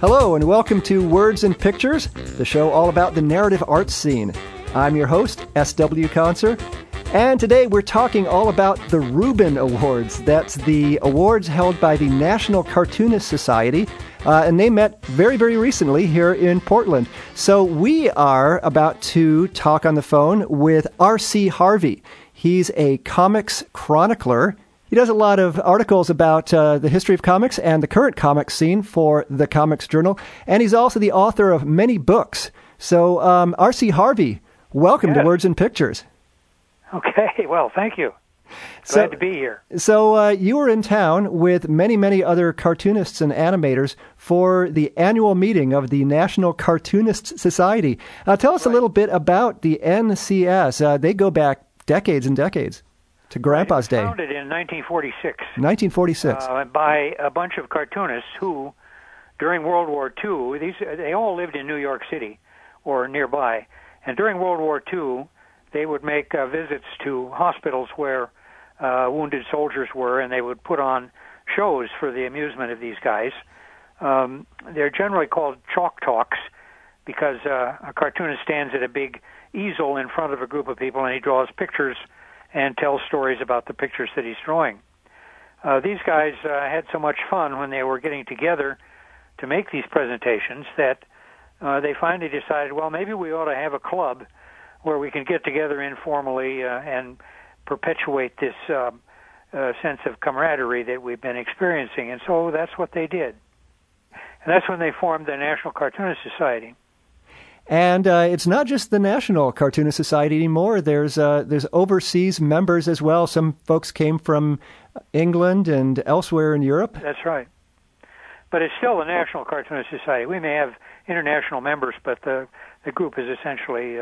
Hello and welcome to Words and Pictures, the show all about the narrative arts scene. I'm your host, S.W. Conser, and today we're talking all about the Reuben Awards. That's the awards held by the National Cartoonist Society, and they met very, very recently here in Portland. So we are about to talk on the phone with R.C. Harvey. He's a comics chronicler. He does a lot of articles about the history of comics and the current comics scene for the Comics Journal, and he's also the author of many books. So, R.C. Harvey, welcome to Words and Pictures. Okay, well, thank you. Glad to be here. So, you were in town with many, many other cartoonists and animators for the annual meeting of the National Cartoonist Society. Tell us a little bit about the NCS. They go back decades and decades. To Grandpa's Day. Founded in 1946. 1946. By a bunch of cartoonists who, during World War II, they all lived in New York City or nearby, and during World War II, they would make visits to hospitals where wounded soldiers were, and they would put on shows for the amusement of these guys. They're generally called chalk talks because a cartoonist stands at a big easel in front of a group of people, and he draws pictures and tells stories about the pictures that he's drawing. These guys had so much fun when they were getting together to make these presentations that they finally decided, well, maybe we ought to have a club where we can get together informally and perpetuate this sense of camaraderie that we've been experiencing. And so that's what they did. And that's when they formed the National Cartoonist Society. And it's not just the National Cartoonist Society anymore. There's overseas members as well. Some folks came from England and elsewhere in Europe. That's right. But it's still the National Cartoonist Society. We may have international members, but the group is essentially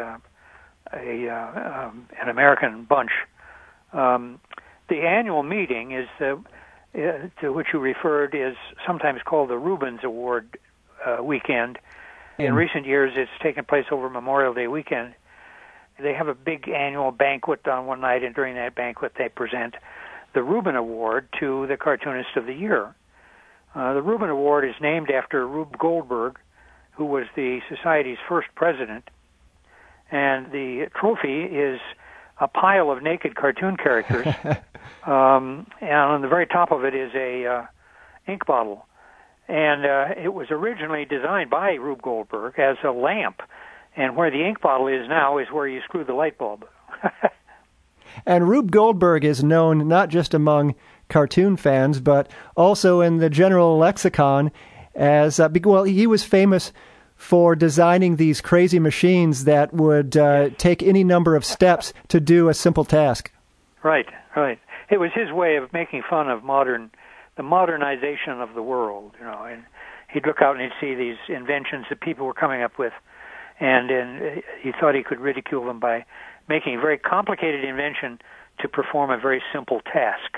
an American bunch. The annual meeting is to which you referred is sometimes called the Rubens Award weekend. In recent years, it's taken place over Memorial Day weekend. They have a big annual banquet on one night, and during that banquet, they present the Reuben Award to the Cartoonist of the Year. The Reuben Award is named after Rube Goldberg, who was the Society's first president, and the trophy is a pile of naked cartoon characters, and on the very top of it is a ink bottle. And it was originally designed by Rube Goldberg as a lamp. And where the ink bottle is now is where you screw the light bulb. And Rube Goldberg is known not just among cartoon fans, but also in the general lexicon as, well, he was famous for designing these crazy machines that would take any number of steps to do a simple task. Right, right. It was his way of making fun of the modernization of the world, and he'd look out and he'd see these inventions that people were coming up with, and he thought he could ridicule them by making a very complicated invention to perform a very simple task.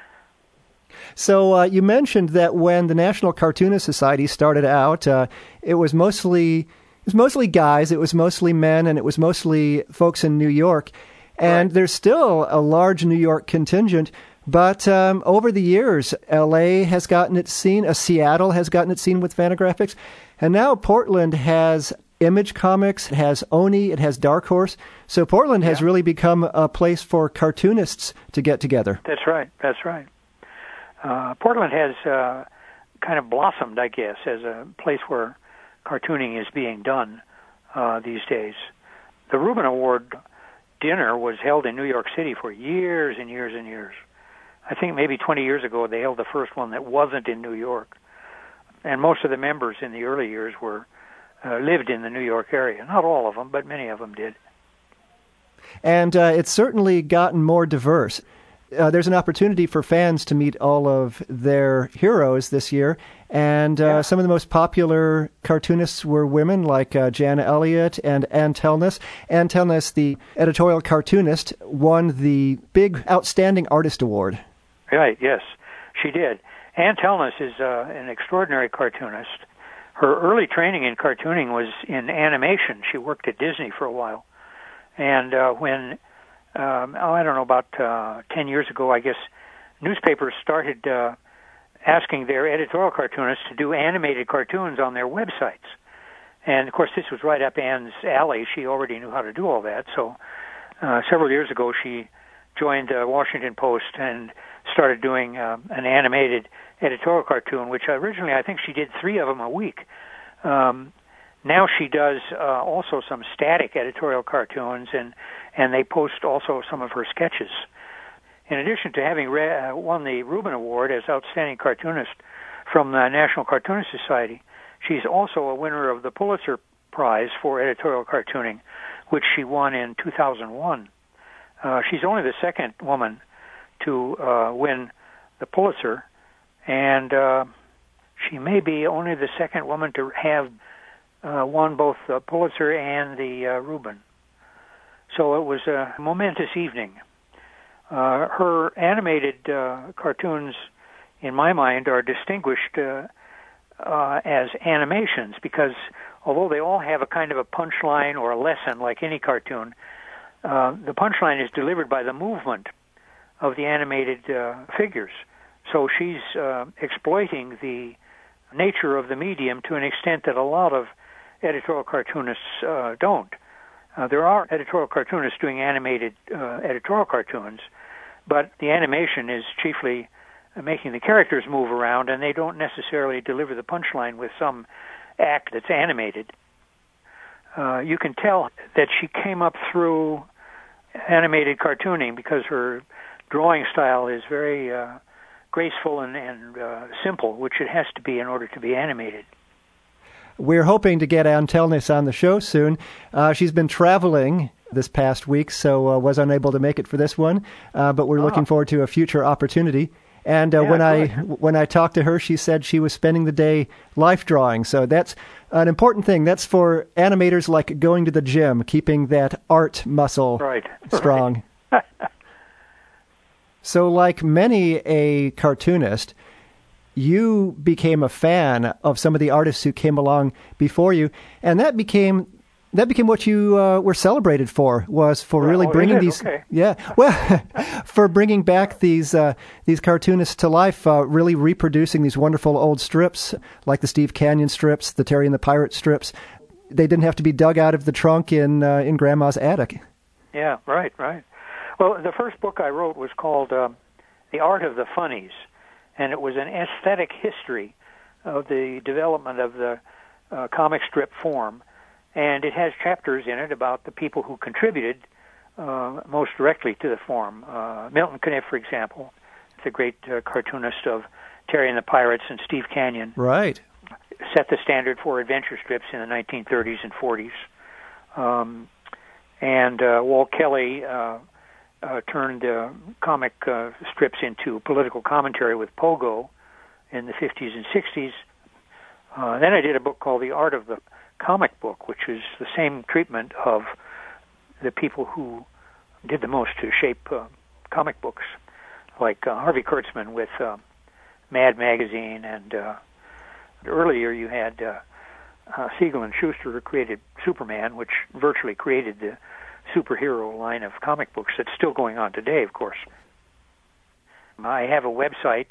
So you mentioned that when the National Cartoonist Society started out, it was mostly guys, it was mostly men, and it was mostly folks in New York, and There's still a large New York contingent. But over the years, L.A. has gotten its scene, Seattle has gotten its scene with Fantagraphics, and now Portland has Image Comics, it has Oni, it has Dark Horse. So Portland has really become a place for cartoonists to get together. That's right, that's right. Portland has kind of blossomed, I guess, as a place where cartooning is being done these days. The Reuben Award dinner was held in New York City for years and years and years. I think maybe 20 years ago they held the first one that wasn't in New York. And most of the members in the early years lived in the New York area. Not all of them, but many of them did. And it's certainly gotten more diverse. There's an opportunity for fans to meet all of their heroes this year. And some of the most popular cartoonists were women like Jana Elliott and Ann Telness. Ann Telness, the editorial cartoonist, won the big Outstanding Artist Award. Right, yes, she did. Ann Telness is an extraordinary cartoonist. Her early training in cartooning was in animation. She worked at Disney for a while. And when, I don't know, about 10 years ago, I guess, newspapers started asking their editorial cartoonists to do animated cartoons on their websites. And, of course, this was right up Anne's alley. She already knew how to do all that. So several years ago, she joined the Washington Post and started doing an animated editorial cartoon, which originally I think she did 3 of them a week. Now she does also some static editorial cartoons, and they post also some of her sketches. In addition to having won the Reuben Award as Outstanding Cartoonist from the National Cartoonist Society, she's also a winner of the Pulitzer Prize for editorial cartooning, which she won in 2001. She's only the second woman to win the Pulitzer, and she may be only the second woman to have won both the Pulitzer and the Reuben. So it was a momentous evening. Her animated cartoons, in my mind, are distinguished as animations because although they all have a kind of a punchline or a lesson like any cartoon, the punchline is delivered by the movement of the animated figures. So she's exploiting the nature of the medium to an extent that a lot of editorial cartoonists don't. There are editorial cartoonists doing animated editorial cartoons, but the animation is chiefly making the characters move around, and they don't necessarily deliver the punchline with some act that's animated. You can tell that she came up through animated cartooning because her drawing style is very graceful and simple, which it has to be in order to be animated. We're hoping to get Ann Telnis on the show soon. She's been traveling this past week, so was unable to make it for this one, but we're looking forward to a future opportunity. And when I talked to her, she said she was spending the day life drawing. So that's an important thing. That's for animators like going to the gym, keeping that art muscle strong. Right. So like many a cartoonist, you became a fan of some of the artists who came along before you, and that became what you were celebrated for, was for really bringing these, for bringing back these cartoonists to life, really reproducing these wonderful old strips like the Steve Canyon strips, the Terry and the Pirate strips. They didn't have to be dug out of the trunk in Grandma's attic. Yeah, right. Well, the first book I wrote was called The Art of the Funnies, and it was an aesthetic history of the development of the comic strip form. And it has chapters in it about the people who contributed most directly to the form. Milton Caniff, for example, the great cartoonist of Terry and the Pirates and Steve Canyon. Right. Set the standard for adventure strips in the 1930s and 40s. And Walt Kelly turned comic strips into political commentary with Pogo in the 50s and 60s. Then I did a book called The Art of the Comic Book, which is the same treatment of the people who did the most to shape comic books, like Harvey Kurtzman with Mad Magazine, and earlier you had Siegel and Schuster, who created Superman, which virtually created the superhero line of comic books that's still going on today, of course. I have a website,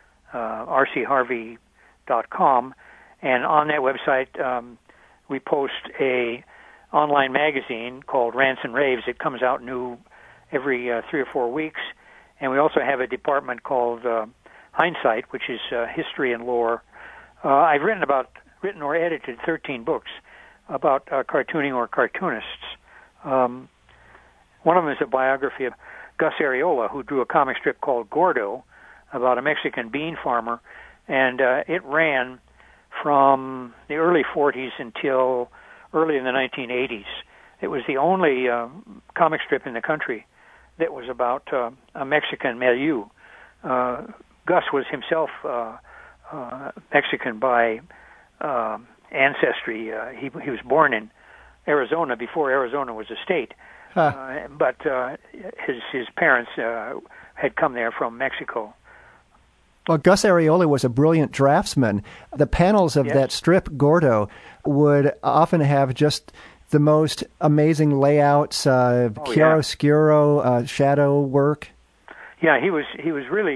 rcharvey.com, and on that website we post a online magazine called Rants and Raves. It comes out new every 3 or 4 weeks, and we also have a department called Hindsight, which is history and lore. I've written or edited 13 books about cartooning or cartoonists. One of them is a biography of Gus Arriola, who drew a comic strip called Gordo about a Mexican bean farmer, and it ran from the early 40s until early in the 1980s. It was the only comic strip in the country that was about a Mexican milieu. Gus was himself Mexican by ancestry. He was born in Arizona before Arizona was a state, but his parents had come there from Mexico. Well, Gus Arriola was a brilliant draftsman. The panels of that strip, Gordo, would often have just the most amazing layouts, chiaroscuro, shadow work. Yeah, he was really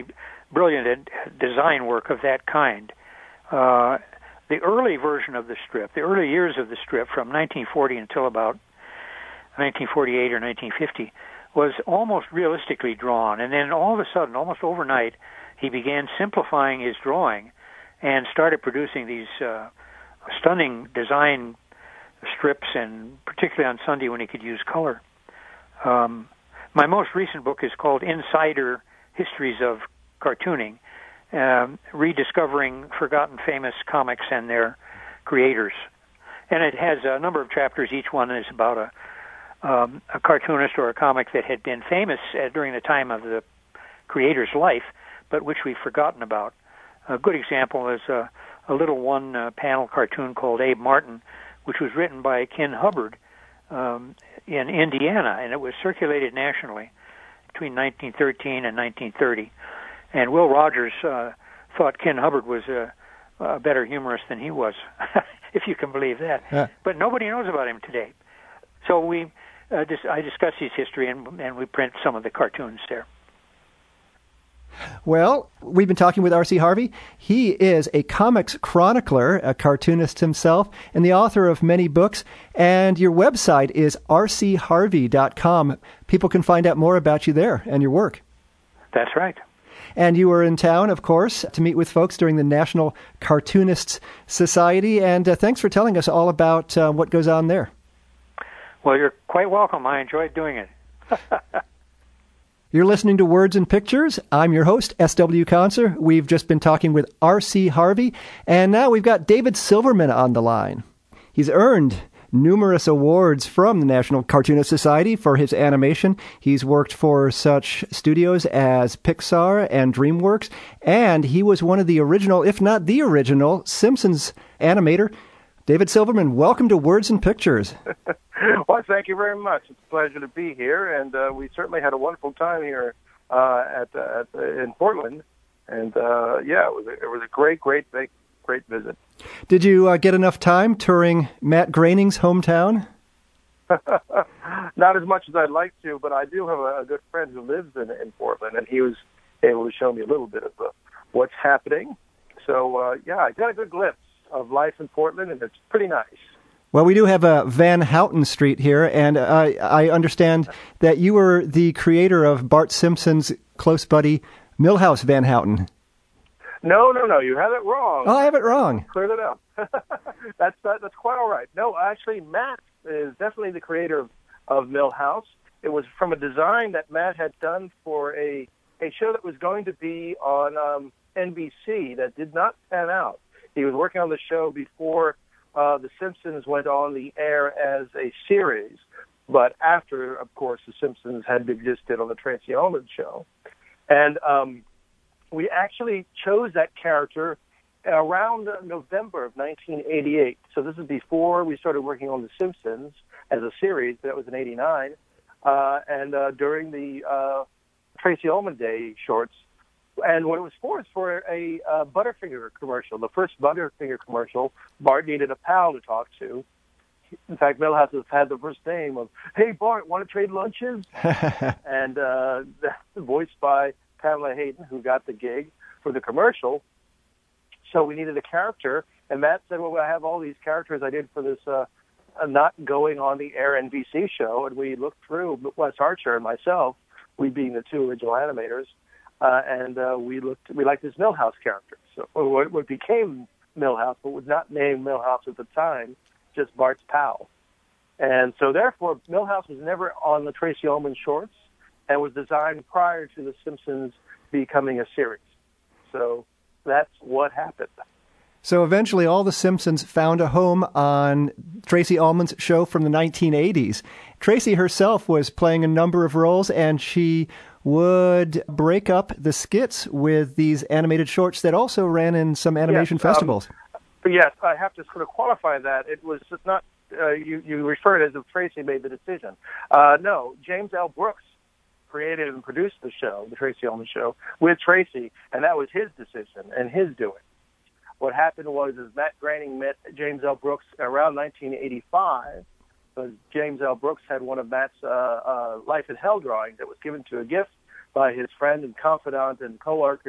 brilliant design work of that kind. The early version of the strip, the early years of the strip from 1940 until about 1948 or 1950, was almost realistically drawn. And then all of a sudden, almost overnight, he began simplifying his drawing and started producing these stunning design strips, and particularly on Sunday when he could use color. My most recent book is called Insider Histories of Cartooning, rediscovering forgotten famous comics and their creators. And it has a number of chapters. Each one is about a cartoonist or a comic that had been famous during the time of the creator's life, but which we've forgotten about. A good example is a little one-panel cartoon called Abe Martin, which was written by Ken Hubbard in Indiana, and it was circulated nationally between 1913 and 1930. And Will Rogers thought Ken Hubbard was a better humorist than he was, if you can believe that. Yeah. But nobody knows about him today. So I discuss his history, and we print some of the cartoons there. Well, we've been talking with R.C. Harvey. He is a comics chronicler, a cartoonist himself, and the author of many books. And your website is rcharvey.com. People can find out more about you there and your work. That's right. And you were in town, of course, to meet with folks during the National Cartoonists Society. And thanks for telling us all about what goes on there. Well, you're quite welcome. I enjoyed doing it. You're listening to Words and Pictures. I'm your host, S.W. Conser. We've just been talking with R.C. Harvey, and now we've got David Silverman on the line. He's earned numerous awards from the National Cartoonist Society for his animation. He's worked for such studios as Pixar and DreamWorks, and he was one of the original, if not the original, Simpsons animator. David Silverman, welcome to Words and Pictures. Well, thank you very much. It's a pleasure to be here, and we certainly had a wonderful time here in Portland. And it was a great visit. Did you get enough time touring Matt Groening's hometown? Not as much as I'd like to, but I do have a good friend who lives in Portland, and he was able to show me a little bit of what's happening. So, I got a good glimpse of life in Portland, and it's pretty nice. Well, we do have a Van Houten Street here, and I understand that you were the creator of Bart Simpson's close buddy, Milhouse Van Houten. No, you have it wrong. Oh, I have it wrong. Cleared it up. That's quite all right. No, actually, Matt is definitely the creator of Milhouse. It was from a design that Matt had done for a show that was going to be on NBC that did not pan out. He was working on the show before The Simpsons went on the air as a series, but after, of course, The Simpsons had existed on the Tracy Ullman show. And we actually chose that character around November of 1988. So this is before we started working on The Simpsons as a series. That was in 89. And during the Tracy Ullman Day shorts. And what it was for is for a Butterfinger commercial. The first Butterfinger commercial, Bart needed a pal to talk to. In fact, Milhouse has had the first name of, "Hey, Bart, want to trade lunches?" And voiced by Pamela Hayden, who got the gig for the commercial. So we needed a character. And Matt said, well, I have all these characters I did for this not going on the air NBC show. And we looked through, Wes Archer and myself, we being the two original animators, and we liked this Milhouse character. So what became Milhouse, but was not named Milhouse at the time, just Bart's pal. And so therefore, Milhouse was never on the Tracy Ullman shorts and was designed prior to The Simpsons becoming a series. So that's what happened. So eventually all the Simpsons found a home on Tracy Ullman's show from the 1980s. Tracy herself was playing a number of roles, and she would break up the skits with these animated shorts that also ran in some animation festivals. Yes, I have to sort of qualify that. It was not, you referred as if Tracy made the decision. No, James L. Brooks created and produced the show, the Tracy Ullman show, with Tracy, and that was his decision and his doing. What happened was Matt Groening met James L. Brooks around 1985, because James L. Brooks had one of Matt's Life in Hell drawings that was given to a gift by his friend and confidant and co-worker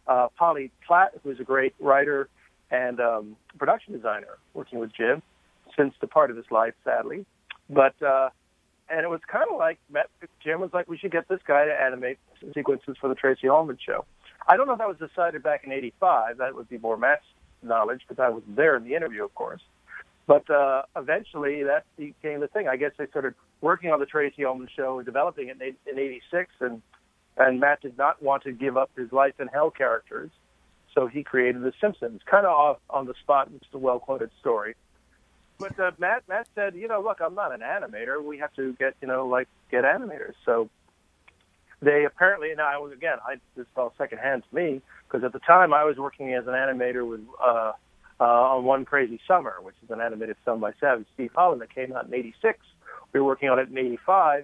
Polly Platt, who's a great writer and production designer, working with Jim, since departed his life, sadly. But and it was kind of like Jim was like, we should get this guy to animate sequences for the Tracy Ullman show. I don't know if that was decided back in '85. That would be more Matt's knowledge, because I was there in the interview, of course. But eventually, that became the thing. I guess they started working on the Tracy Ullman show and developing it in '86, and Matt did not want to give up his life in hell characters, so he created The Simpsons, kind of off on the spot. It's a well-quoted story. But Matt said, look, I'm not an animator. We have to get animators. So they apparently, this is all secondhand to me, because at the time I was working as an animator with on One Crazy Summer, which is an animated film by Savage Steve Holland that came out in '86. We were working on it in '85.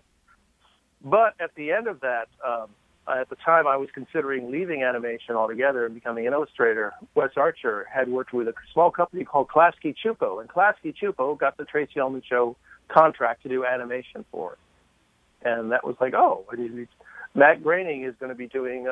But at the end of that, at the time I was considering leaving animation altogether and becoming an illustrator. Wes Archer had worked with a small company called Klasky Csupo, and Klasky Csupo got the Tracy Ullman show contract to do animation for it. And that was like, Matt Groening is going to be doing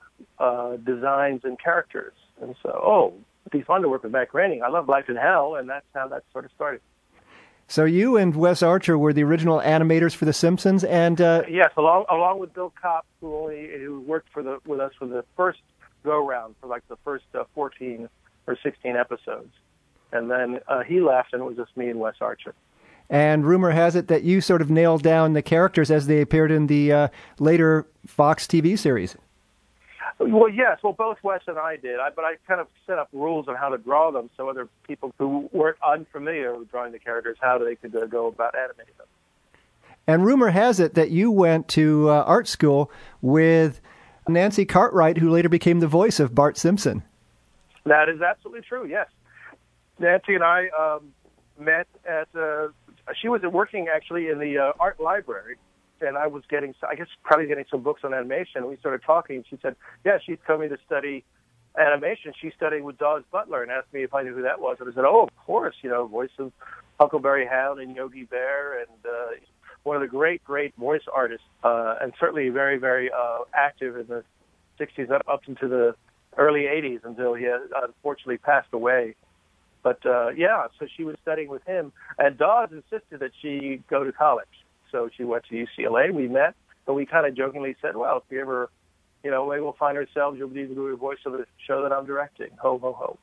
designs and characters. And so, it'd be fun to work with Matt Groening. I love Life in Hell, and that's how that sort of started. So you and Wes Archer were the original animators for The Simpsons, and yes, along with Bill Kopp, who worked with us for the first go round for like the first 14 or 16 episodes, and then he left, and it was just me and Wes Archer. And rumor has it that you sort of nailed down the characters as they appeared in the later Fox TV series. Well, yes. Well, both Wes and I did. But I kind of set up rules on how to draw them so other people who weren't unfamiliar with drawing the characters, how they could go about animating them. And rumor has it that you went to art school with Nancy Cartwright, who later became the voice of Bart Simpson. That is absolutely true, yes. Nancy and I met at... she was working, actually, in the art library. And I was probably getting some books on animation. We started talking. She said, she'd come me to study animation. She studied with Dawes Butler and asked me if I knew who that was. And I said, of course, voice of Huckleberry Hound and Yogi Bear, and one of the great, great voice artists, and certainly very, very active in the 60s up into the early 80s until he unfortunately passed away. But, so she was studying with him. And Dawes insisted that she go to college. So she went to UCLA. We met, and we kind of jokingly said, well, if we ever, maybe we'll find ourselves, you'll be the voice of the show that I'm directing. Ho, ho, ho.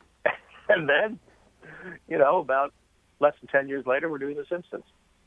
And then, about less than 10 years later, we're doing The Simpsons.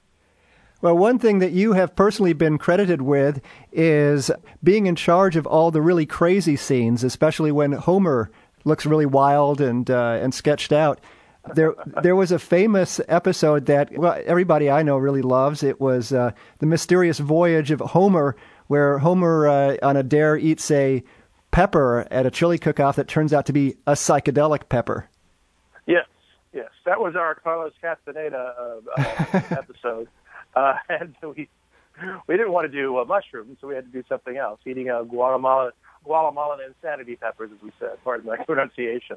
Well, one thing that you have personally been credited with is being in charge of all the really crazy scenes, especially when Homer looks really wild and sketched out. There was a famous episode that everybody I know really loves. It was The Mysterious Voyage of Homer, where Homer on a dare eats a pepper at a chili cook-off that turns out to be a psychedelic pepper. Yes. That was our Carlos Castaneda episode. And we didn't want to do mushrooms, so we had to do something else, eating Guatemalan insanity peppers, as we said, pardon my pronunciation.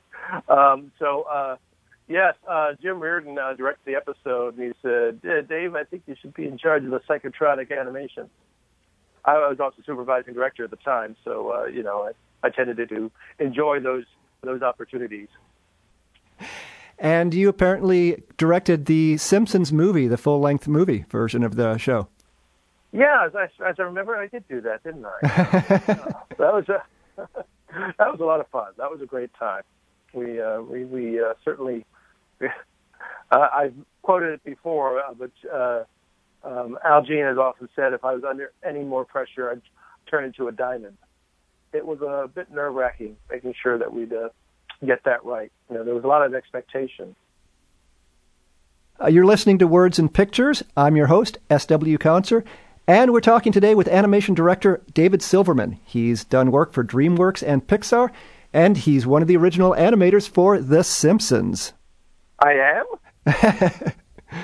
Yes, Jim Reardon directed the episode, and he said, Dave, I think you should be in charge of the psychotronic animation. I was also supervising director at the time, so, I tended to enjoy those opportunities. And you apparently directed the Simpsons movie, the full-length movie version of the show. Yeah, as I remember, I did do that, didn't I? That was a lot of fun. That was a great time. We certainly... I've quoted it before, but Al Jean has often said, if I was under any more pressure, I'd turn into a diamond. It was a bit nerve-wracking, making sure that we'd get that right. There was a lot of expectation. You're listening to Words and Pictures. I'm your host, S.W. Conser, and we're talking today with animation director David Silverman. He's done work for DreamWorks and Pixar, and he's one of the original animators for The Simpsons. I am?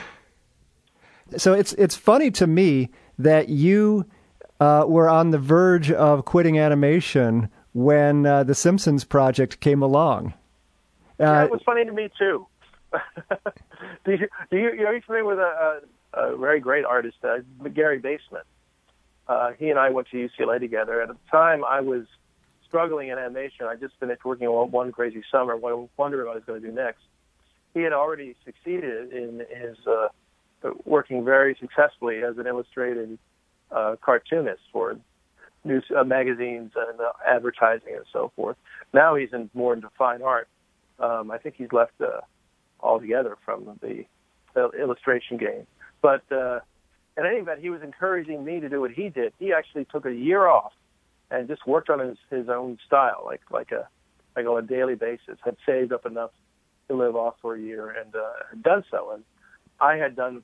So it's funny to me that you were on the verge of quitting animation when the Simpsons project came along. It was funny to me, too. Are you familiar with a very great artist, Gary Basement? He and I went to UCLA together. At the time, I was struggling in animation. I just finished working on One Crazy Summer, wondering what I was going to do next. He had already succeeded in his working very successfully as an illustrated cartoonist for news magazines and advertising and so forth. Now he's more into fine art. I think he's left altogether from the illustration game. But in any event, he was encouraging me to do what he did. He actually took a year off and just worked on his own style, like on a daily basis. Had saved up enough to live off for a year and had done so. And I had done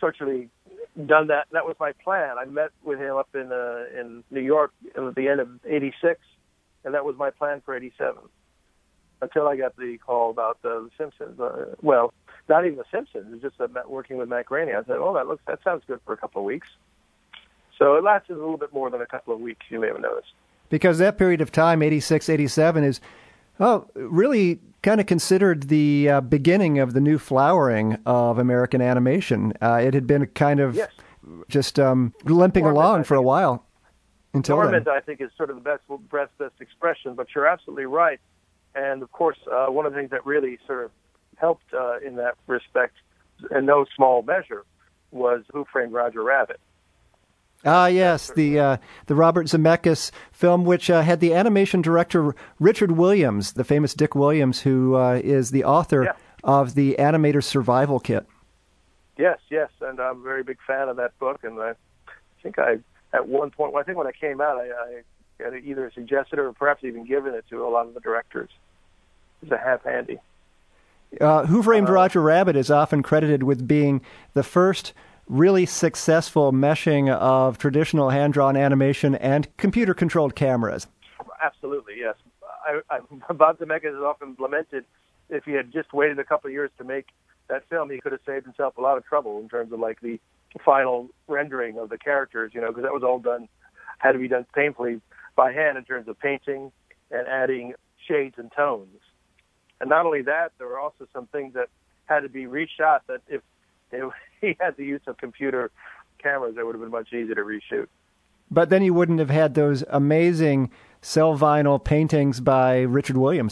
that. That was my plan. I met with him up in New York at the end of '86, and that was my plan for '87. Until I got the call about the Simpsons. Well, not even the Simpsons. It was just working with Matt Groening. I said, "Oh, that sounds good for a couple of weeks." So it lasted a little bit more than a couple of weeks. You may have noticed. Because that period of time, '86, '87, is really kind of considered the beginning of the new flowering of American animation. It had been kind of just limping along for a while until dormant, then. I think, is sort of the best expression, but you're absolutely right. And, of course, one of the things that really sort of helped in that respect, in no small measure, was Who Framed Roger Rabbit. Ah, yes, the Robert Zemeckis film, which had the animation director Richard Williams, the famous Dick Williams, who is the author of the Animator's Survival Kit. Yes, and I'm a very big fan of that book, and I think at one point, I think when it came out, I had either suggested or perhaps even given it to a lot of the directors. It's a half-handy. Who Framed Roger Rabbit is often credited with being the first really successful meshing of traditional hand-drawn animation and computer-controlled cameras. Absolutely, yes. Bob Zemeckis has often lamented if he had just waited a couple of years to make that film, he could have saved himself a lot of trouble in terms of like the final rendering of the characters, because that was all had to be done painfully by hand in terms of painting and adding shades and tones. And not only that, there were also some things that had to be reshot that if he had the use of computer cameras, it would have been much easier to reshoot. But then you wouldn't have had those amazing cell vinyl paintings by Richard Williams.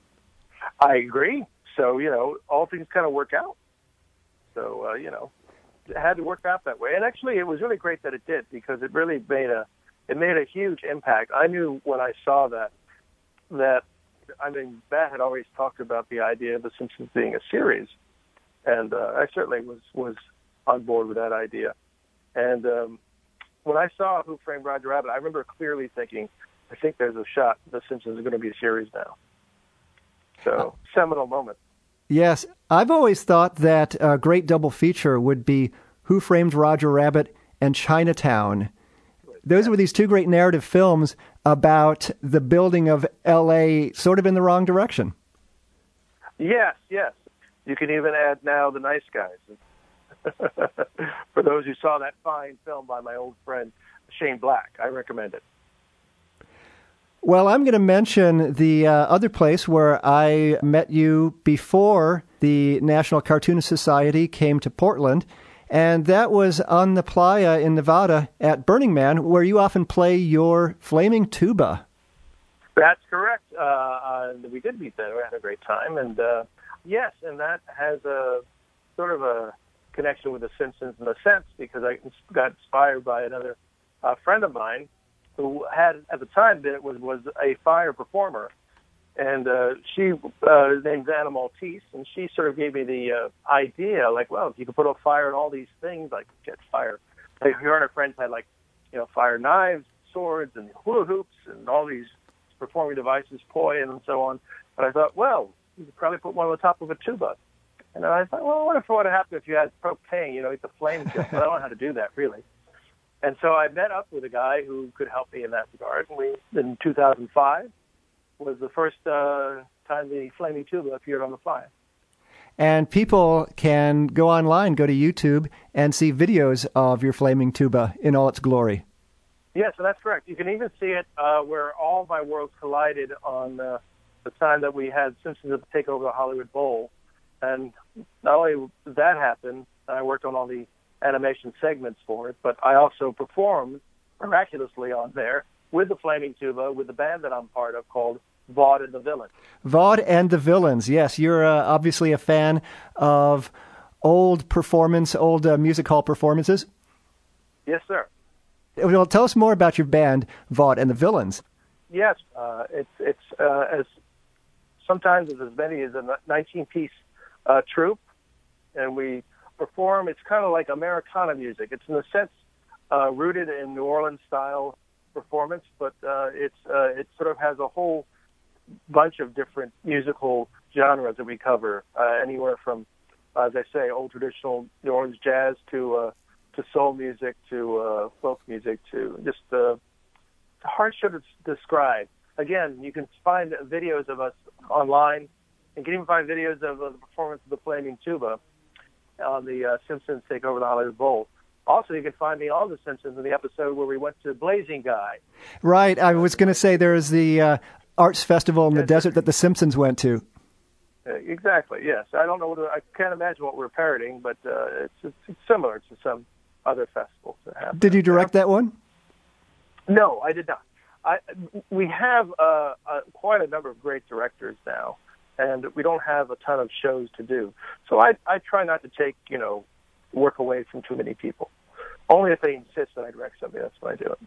I agree. So, all things kind of work out. So, it had to work out that way. And actually, it was really great that it did, because it really made a huge impact. I knew when I saw that Matt had always talked about the idea of The Simpsons being a series. And I certainly was on board with that idea. And when I saw Who Framed Roger Rabbit, I remember clearly thinking, I think there's a shot The Simpsons are going to be a series now. So, seminal moment. Yes, I've always thought that a great double feature would be Who Framed Roger Rabbit and Chinatown. Those were these two great narrative films about the building of L.A. sort of in the wrong direction. Yes. You can even add now The Nice Guys. For those who saw that fine film by my old friend Shane Black, I recommend it. Well, I'm going to mention the other place where I met you before the National Cartoonist Society came to Portland, and that was on the playa in Nevada at Burning Man, where you often play your flaming tuba. That's correct. We did meet there. We had a great time, and yes, and that has a sort of a connection with The Simpsons in a sense, because I got inspired by another friend of mine who had, at the time, was a fire performer. And she named Anna Maltese, and she sort of gave me the idea, like, well, if you could put a fire in all these things, like get fire. Like, her and her friends had, fire knives, swords, and hula hoops, and all these performing devices, poi, and so on. But I thought, well, you could probably put one on the top of a tuba. And I thought, well, what would happen if you had propane, the flame just, I don't know how to do that, really. And so I met up with a guy who could help me in that regard. And in 2005, was the first time the flaming tuba appeared on the flyer. And people can go online, go to YouTube, and see videos of your flaming tuba in all its glory. Yes, so that's correct. You can even see it where all my worlds collided on the time that we had Simpsons take over the Hollywood Bowl. And not only did that happen, I worked on all the animation segments for it, but I also performed miraculously on there with the Flaming Tuba, with the band that I'm part of called Vaude and the Villains. Vaude and the Villains. Yes, you're obviously a fan of old music hall performances. Yes, sir. Well, tell us more about your band, Vaude and the Villains. Yes, it's as sometimes as many as a 19-piece troupe, and we perform. It's kind of like Americana music. It's in a sense rooted in New Orleans style performance, but it sort of has a whole bunch of different musical genres that we cover, anywhere from, as I say, old traditional New Orleans jazz to soul music to folk music to just it's hard show to describe. Again, you can find videos of us online, and can even find videos of the performance of the Flaming Tuba on the Simpsons Take Over the Hollywood Bowl. Also, you can find me on The Simpsons in the episode where we went to Blazing Guy. Right. I was going to say there's the arts festival in the desert that The Simpsons went to. Exactly, yes. I don't know I can't imagine what we're parodying, but it's similar to some other festivals that happen. Did you direct that one? No, I did not. We have quite a number of great directors now, and we don't have a ton of shows to do. So I try not to take, work away from too many people. Only if they insist that I direct something, that's what I do.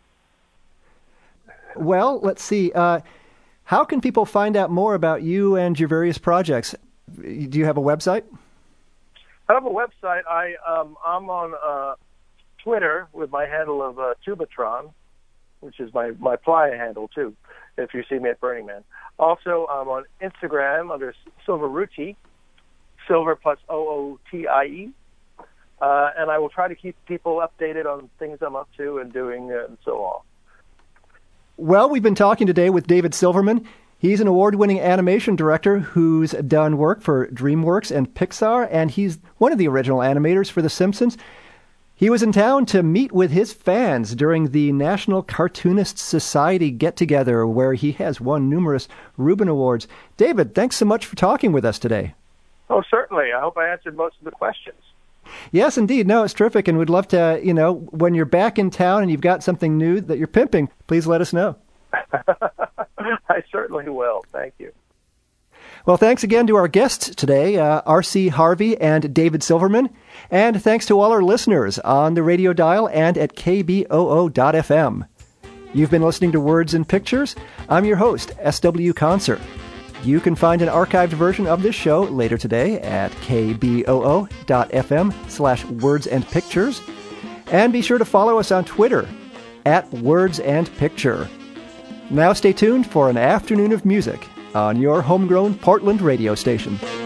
Well, let's see. How can people find out more about you and your various projects? Do you have a website? I have a website. I'm on Twitter with my handle of Tubatron, which is my playa handle, too, if you see me at Burning Man. Also, I'm on Instagram under Silveruti, Silver plus OOTIE. And I will try to keep people updated on things I'm up to and doing and so on. Well, we've been talking today with David Silverman. He's an award-winning animation director who's done work for DreamWorks and Pixar, and he's one of the original animators for The Simpsons. He was in town to meet with his fans during the National Cartoonists Society get-together, where he has won numerous Reuben Awards. David, thanks so much for talking with us today. Oh, certainly. I hope I answered most of the questions. Yes, indeed. No, it's terrific, and we'd love to, when you're back in town and you've got something new that you're pimping, please let us know. I certainly will. Thank you. Well, thanks again to our guests today, R.C. Harvey and David Silverman, and thanks to all our listeners on the radio dial and at KBOO.FM. You've been listening to Words and Pictures. I'm your host, S.W. Concert. You can find an archived version of this show later today at kboo.fm/wordsandpictures. And be sure to follow us on Twitter at Words and Picture. Now stay tuned for an afternoon of music on your homegrown Portland radio station.